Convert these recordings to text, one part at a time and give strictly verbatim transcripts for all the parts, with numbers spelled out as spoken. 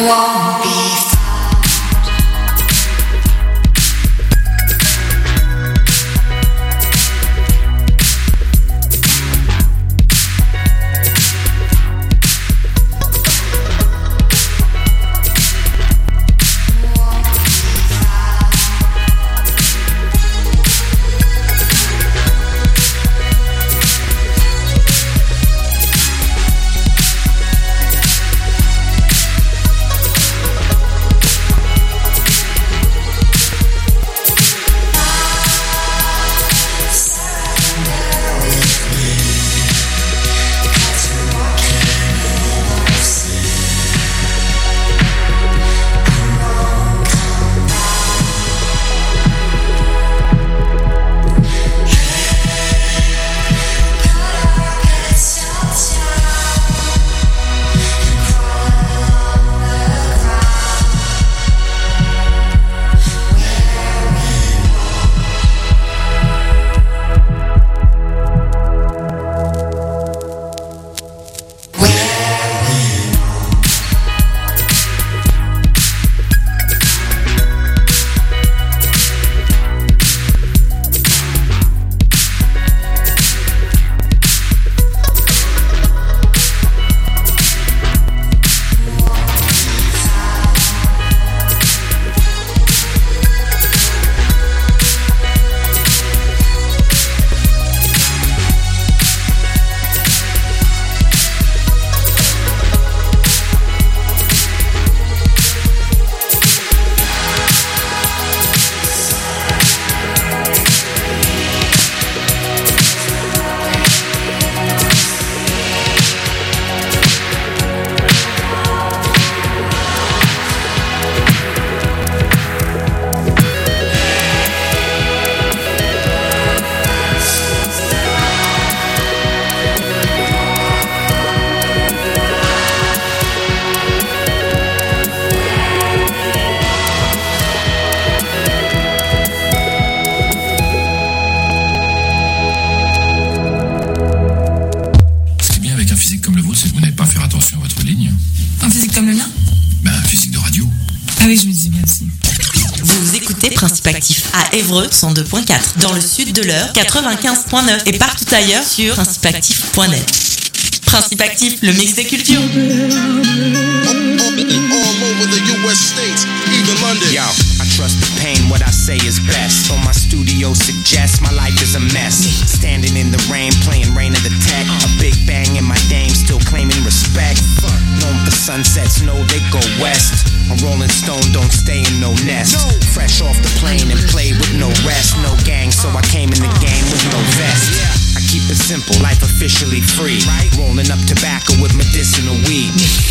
won't be à Évreux cent deux point quatre, dans le sud de l'Eure quatre-vingt-quinze point neuf et partout ailleurs sur principe actif point net. Principe Actif, le mix des cultures. Yo, I trust the pain, what I say is best. So my studio suggests my life is a mess. Standing in the rain, playing Rain of the Tech. A big bang in my dame, still claiming respect. Known for sunsets, know they go west. A rolling stone don't stay in no nest. Fresh off the plane and play with no rest. No gang, so I came in the game with no vest. I keep it simple, life officially free. Rolling up tobacco with medicinal weed.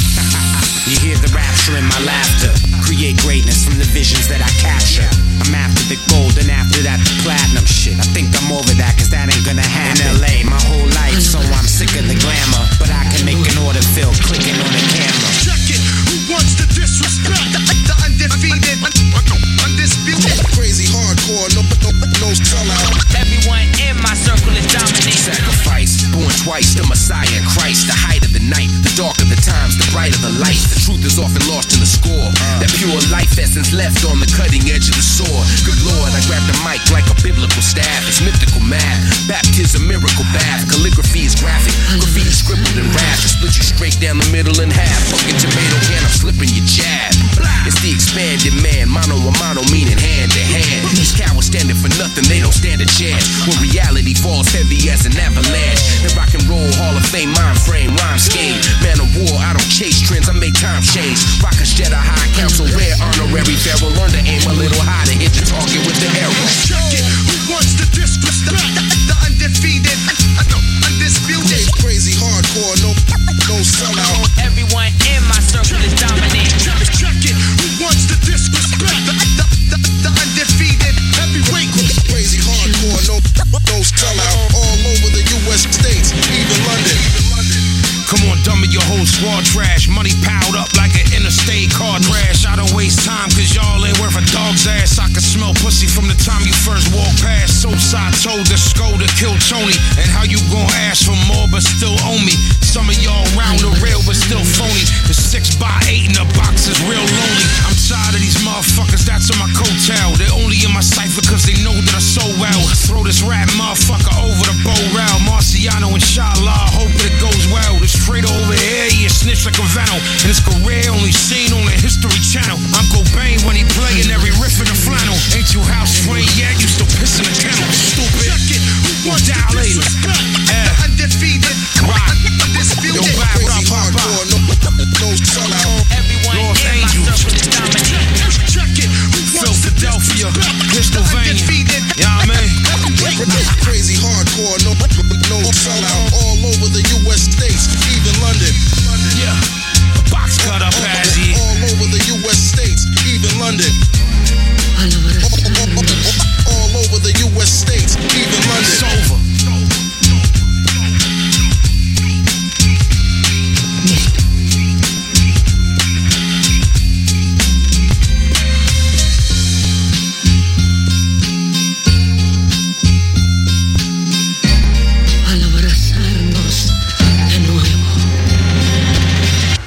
You hear the rapture in my laughter. Create greatness from the visions that I capture. I'm after the gold and after that the platinum. Shit, I think I'm over that cause that ain't gonna happen. In L A my whole life, so I'm sick of the glamour. But I can make an order fill clicking on the camera. Check it, who wants to disrespect the, the undefeated, undisputed? Crazy hardcore, no, no, no sellout. Everyone in my circle is dominating. Sacrifice, born twice, the Messiah and Christ. The height of the night, the dark of the times, the bright of the light. The truth is often lost in the score. That pure life essence left on the cutting edge of the sword. Good Lord, I grab the mic like a biblical staff. It's mythical math, baptism, miracle bath. Calligraphy is graphic, graffiti scribbled in rap. To split you straight down the middle in half. Fucking tomato can, I'm slipping your jab. It's the expanded man, mano a mano meaning hand to hand. These cowards standing for nothing, they don't stand a chance. When reality falls heavy as an avalanche. The rock and roll hall of fame mind frame, rhyme scheme. Man of war, I don't chase trends, I make time change. Rockers Jedi high council, rare honorary pharaoh. Learn to aim a little high to hit the target with the arrow. Check it, who wants to disrespect the, the, the undefeated, uh, no, undisputed? Crazy hardcore, no, no sellout. Everyone in my circle is dominating. Check, check it, who wants to disrespect the, the, the, the undefeated heavyweight? Crazy hardcore, no, no sellout. All over the U S states, even London. Come on, dummy, your whole squad trash. Money piled up like an interstate car crash. I don't waste time, cause y'all ain't worth a dog's ass. I can smell pussy from the time you first walk past. So Jokes I told the skull to kill Tony, and how you gon' ask for more but still owe me. Some of y'all round the rail but still phony. The six by eight in the box is real lonely. I'm tired of these motherfuckers, that's on my coattail. They're only in my cipher cause they know that I so well. Throw this rap motherfucker over the bow rail. Marciano, inshallah, hope it goes well. This traitor over here, he a snitch like a venom. And his career only seen on the History Channel. I'm Cobain when he playing every riff in the flannel. Ain't you house trained yet? You still pissing the kennel. Stupid. You dilated. Yeah. Undefeated. Rock. Undisputed. Yo, bye, bye, bye, bye. No, no sellout. Everyone Los in my Angeles. circle is dominating. Check it. Philadelphia. Pennsylvania. Undefeated. Yeah, I mean. Crazy hardcore. No, no sellout. All over the U S states, even London. Yeah. Box cut up as he. All over the U S states, even London. All over the U S states, even London. It's over. Al abrazarnos de nuevo.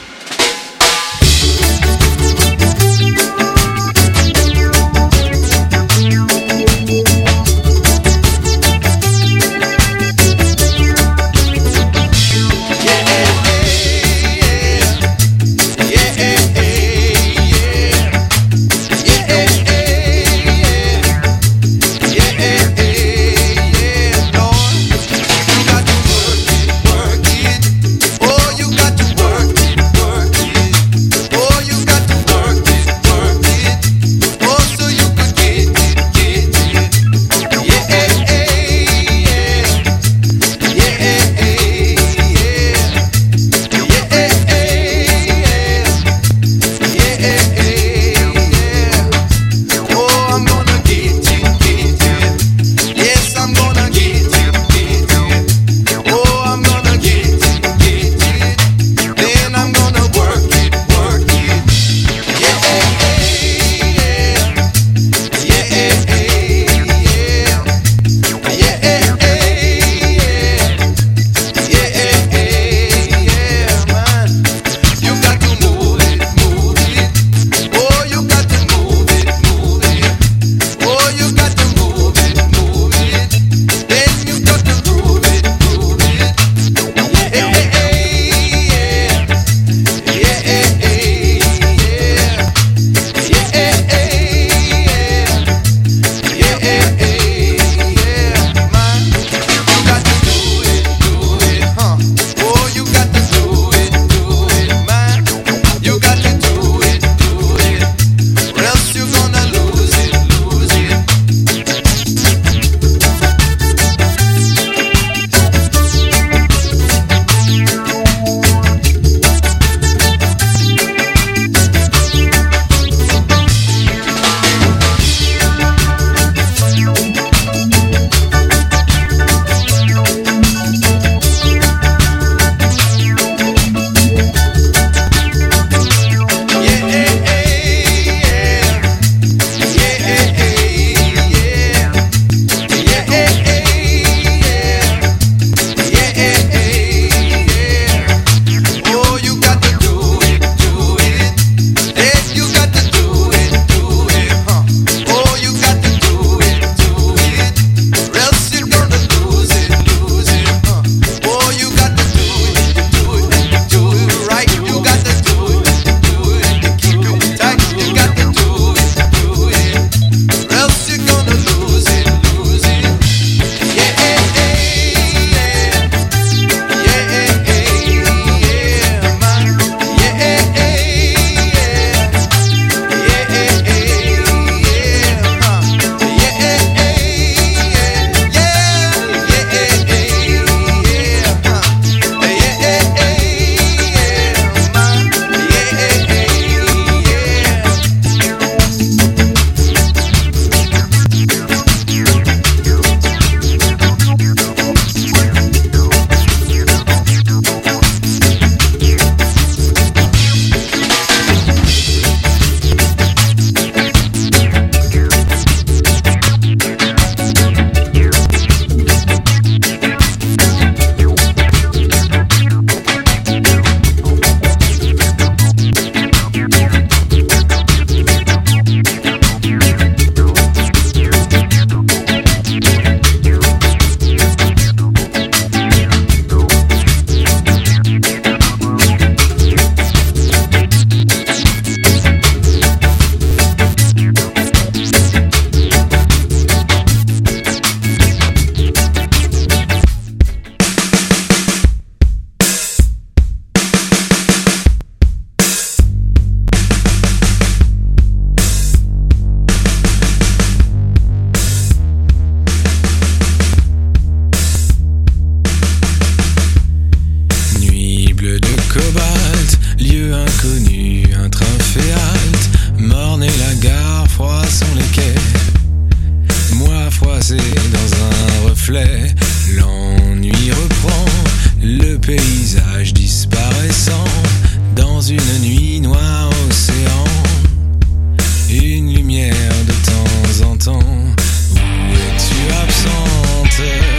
froissé dans un reflet. L'ennui reprend, le paysage disparaissant dans une nuit noire océan. Une lumière de temps en temps. Où es-tu absente?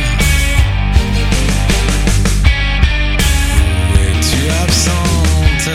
Où es-tu absente?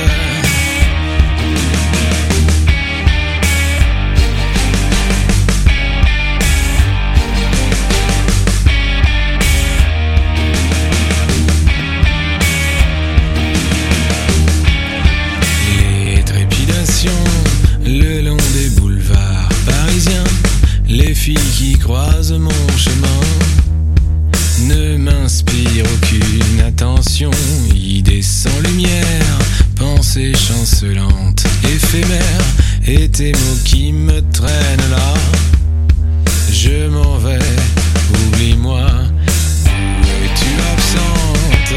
Les trépidations le long des boulevards parisiens, les filles qui croisent mon chemin ne m'inspirent aucune attention. Idées sans lumière, pensées chancelantes, éphémères, et tes mots qui me traînent là. Je m'en vais, oublie-moi. Où es-tu absente?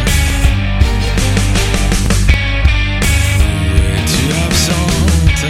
Où es-tu absente?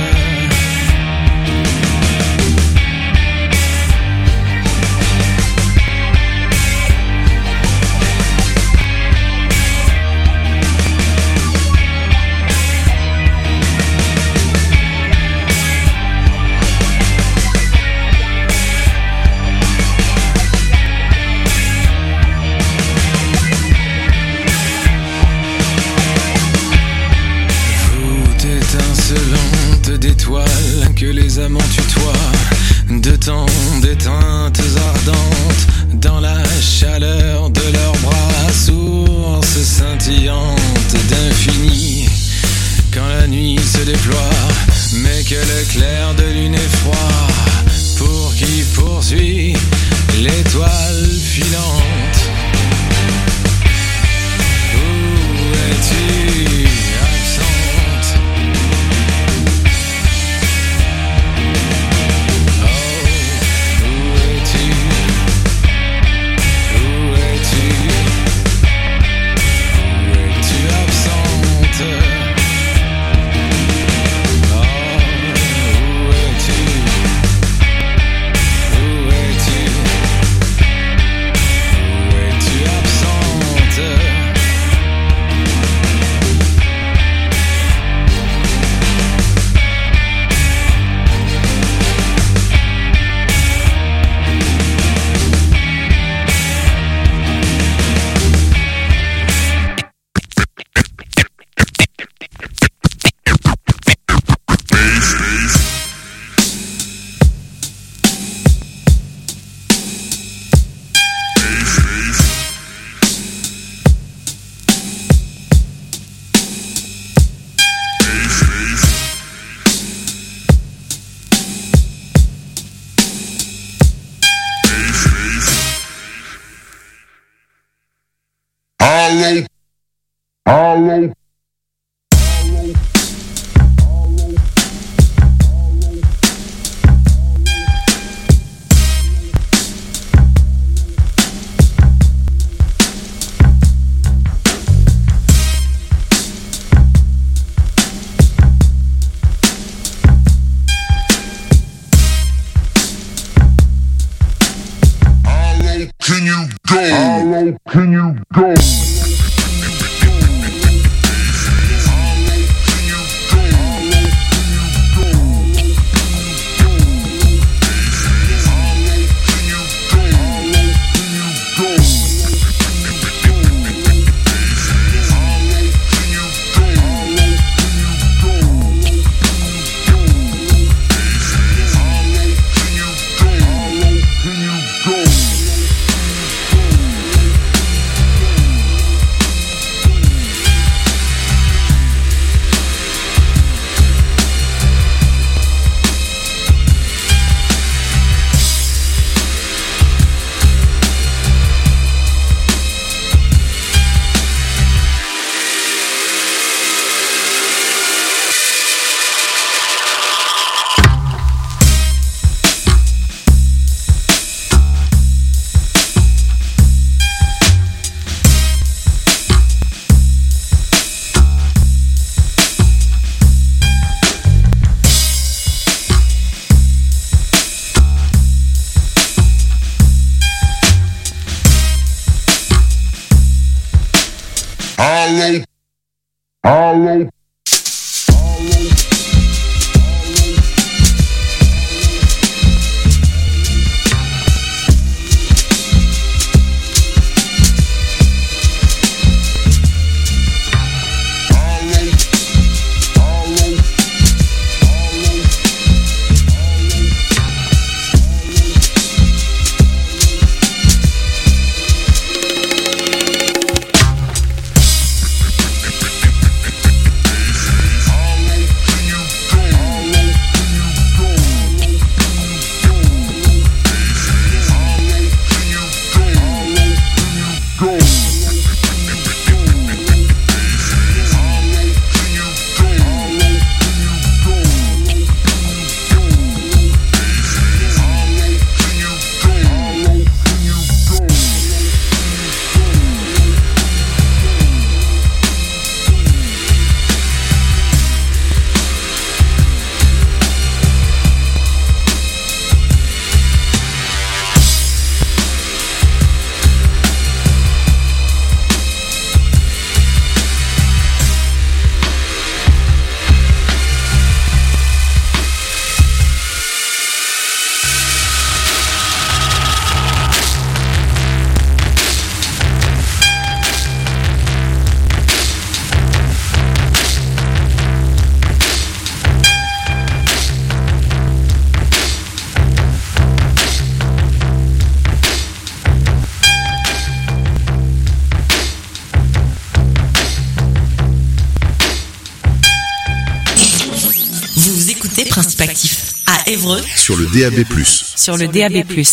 D'étoiles que les amants tutoient, de temps d'éteintes ardentes, dans la chaleur de leurs bras, source scintillante d'infini. Quand la nuit se déploie, mais que le clair de lune est froid, pour qui poursuit l'étoile filante. Où es-tu absente? Hollow. Can you go? How low can you go? Hollow. Principe Actif à Évreux sur le D A B plus. Sur le D A B plus.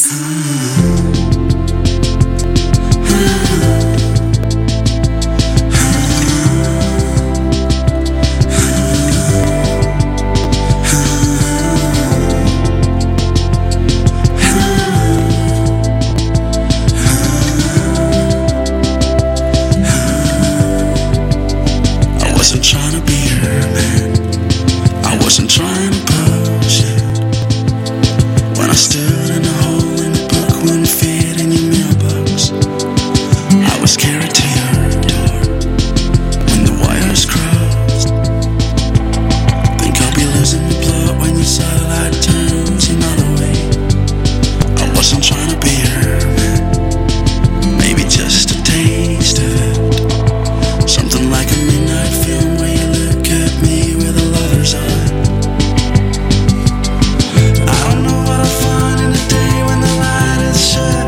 Shut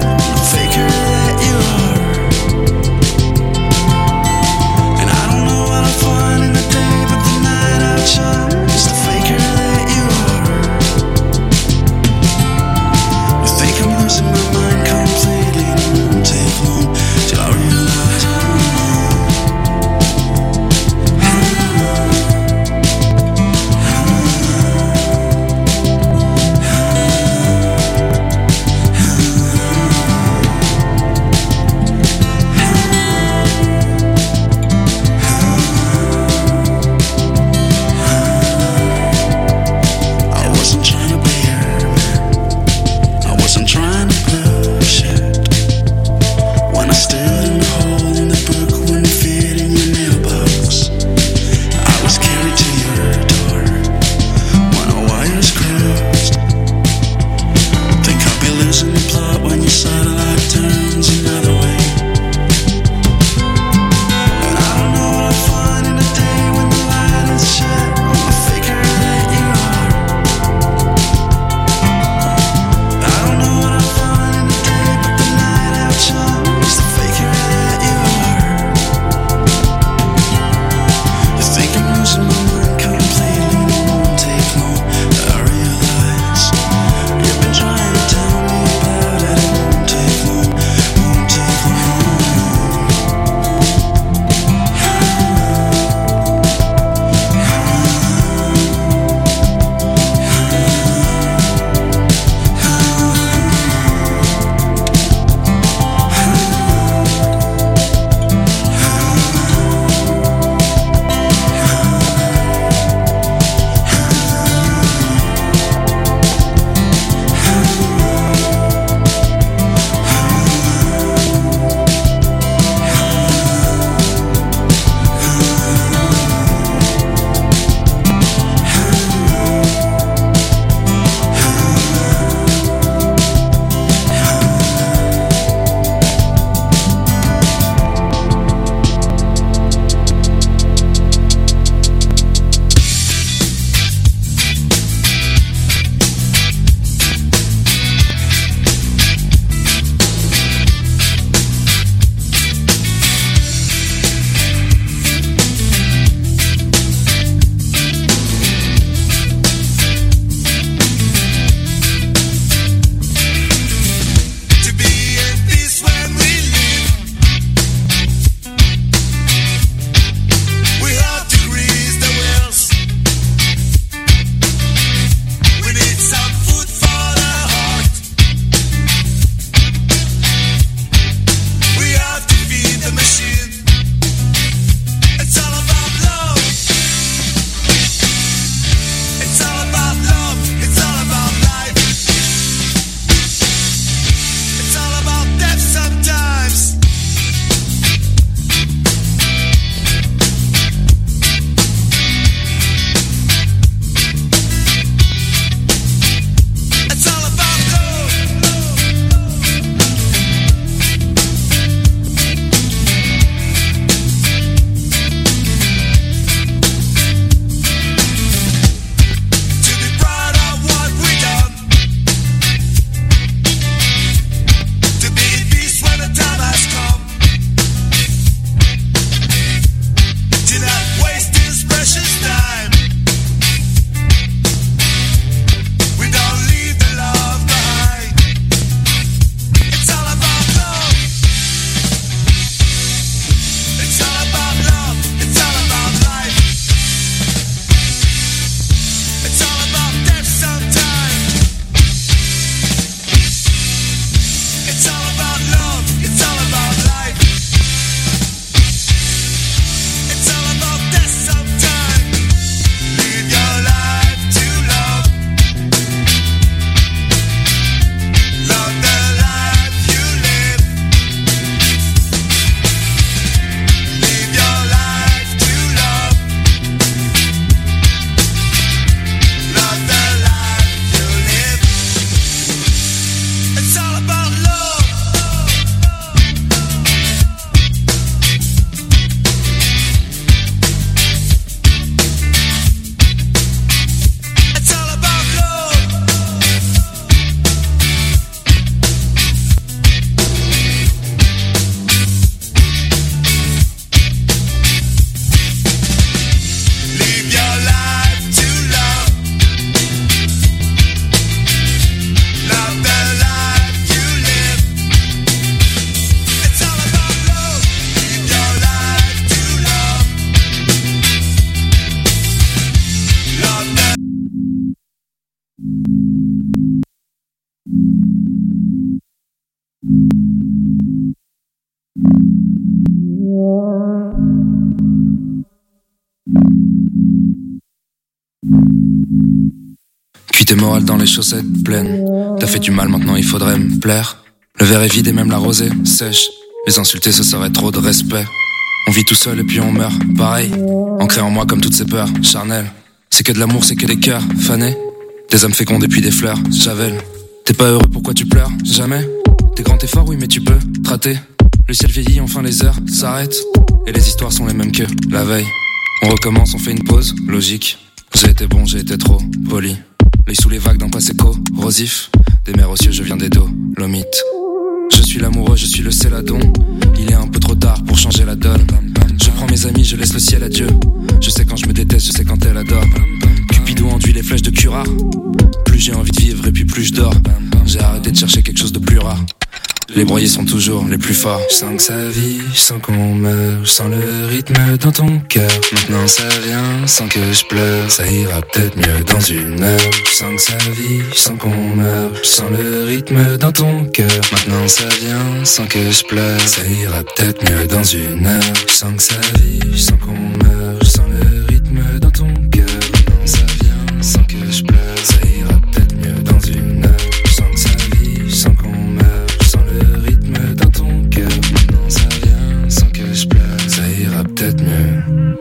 morale dans les chaussettes pleines. T'as fait du mal, maintenant il faudrait me plaire. Le verre est vide et même la rosée sèche. Les insulter ce serait trop de respect. On vit tout seul et puis on meurt, pareil. Ancré en moi comme toutes ces peurs charnelles. C'est que de l'amour, c'est que des cœurs fanés. Des hommes féconds et puis des fleurs, Javel. T'es pas heureux, pourquoi tu pleures? Jamais. T'es grand et fort, oui mais tu peux te rater. Le ciel vieillit, enfin les heures s'arrêtent. Et les histoires sont les mêmes que la veille. On recommence, on fait une pause, logique. J'ai été bon, j'ai été trop poli. L'œil sous les vagues d'un passé corrosif. Des mers aux cieux, je viens des Dolomites. Je suis l'amoureux, je suis le céladon. Il est un peu trop tard pour changer la donne. Je prends mes amis, je laisse le ciel à Dieu. Je sais quand je me déteste, je sais quand elle adore. Cupido enduit les flèches de Cura. Plus j'ai envie de vivre et puis plus je dors. J'ai arrêté de chercher quelque chose de plus rare. Les broyés sont toujours les plus forts. Je sens que ça vit, je sens qu'on meurt. Je sens le rythme dans ton cœur. Maintenant ça vient, sans que je pleure. Ça ira peut-être mieux dans une heure. Je sens que ça vit, je sens qu'on meurt. Je sens le rythme dans ton cœur. Maintenant ça vient, sans que je pleure. Ça ira peut-être mieux dans une heure. Je sens que ça vit, je sens qu'on meurt. Je sens le rythme dans ton cœur. Maintenant ça vient, sans que je pleure. Ça ira peut-être mieux dans une heure. Je sens que ça vit, je sens qu'on meurt. Le rythme dans ton cœur, maintenant ça vient sans que je pleure, ça ira peut-être mieux.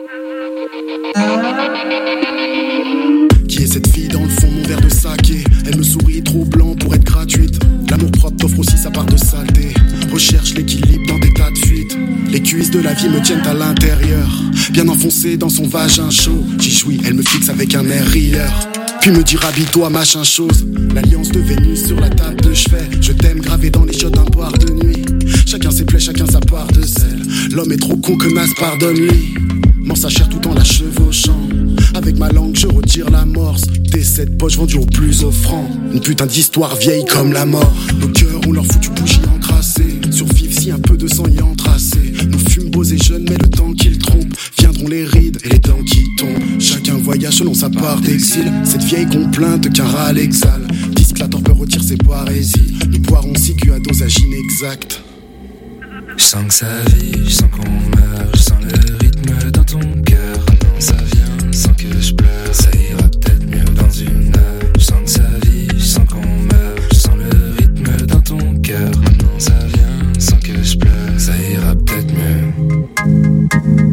Qui est cette fille dans le fond, mon verre de saké? Elle me sourit trop blanc pour être gratuite. L'amour propre t'offre aussi sa part de saleté. Recherche l'équilibre dans des tas de fuites. Les cuisses de la vie me tiennent à l'intérieur, bien enfoncées dans son vagin chaud. J'y jouis, elle me fixe avec un air rieur. Puis me dire habille-toi machin chose. L'alliance de Vénus sur la table de chevet. Je t'aime gravé dans les chiottes d'un boire de nuit. Chacun ses plaies, chacun sa part de sel. L'homme est trop con que naze, pardonne-lui. Mens sa chair tout en la chevauchant. Avec ma langue je retire l'amorce. Des sept poches vendues au plus offrant. Une putain d'histoire vieille comme la mort. Nos cœurs ont leur foutu bougie encrassée. Survivre si un peu de sang y entracé. Nous fûmes beaux et jeunes mais le temps qu'ils trompent. Viendront les rides et les dents qui tombent. Chacun voyage selon sa part d'exil. Cette vieille complainte qu'un râle exhale. Disque la torpeur retire ses poésies. Nous boirons si cu à dosage inexact. Je sens que ça vit, je sens qu'on meurt. Je sens le rythme dans ton cœur. Maintenant ça vient sans que je pleure. Ça ira peut-être mieux dans une heure. Je sens que ça vit, je sens qu'on meurt. Je sens le rythme dans ton cœur. Maintenant ça vient sans que je pleure. Ça ira peut-être mieux.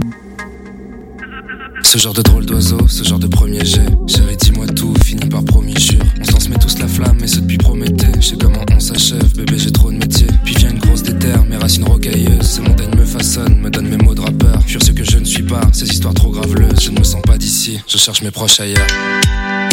Ce genre de drôle d'oiseau, ce genre de premier jet. Chérie, dis-moi tout, fini par promis, jure. On se transmet tous la flamme, et ce depuis Prométhée. Je sais comment on s'achève, bébé, j'ai trop de métier. Puis vient une grosse déterre, mes racines rocailleuses. Ces montagnes me façonnent, me donnent mes mots de rappeur. Fuir ce que je ne suis pas, ces histoires trop graveleuses. Je ne me sens pas d'ici, je cherche mes proches ailleurs.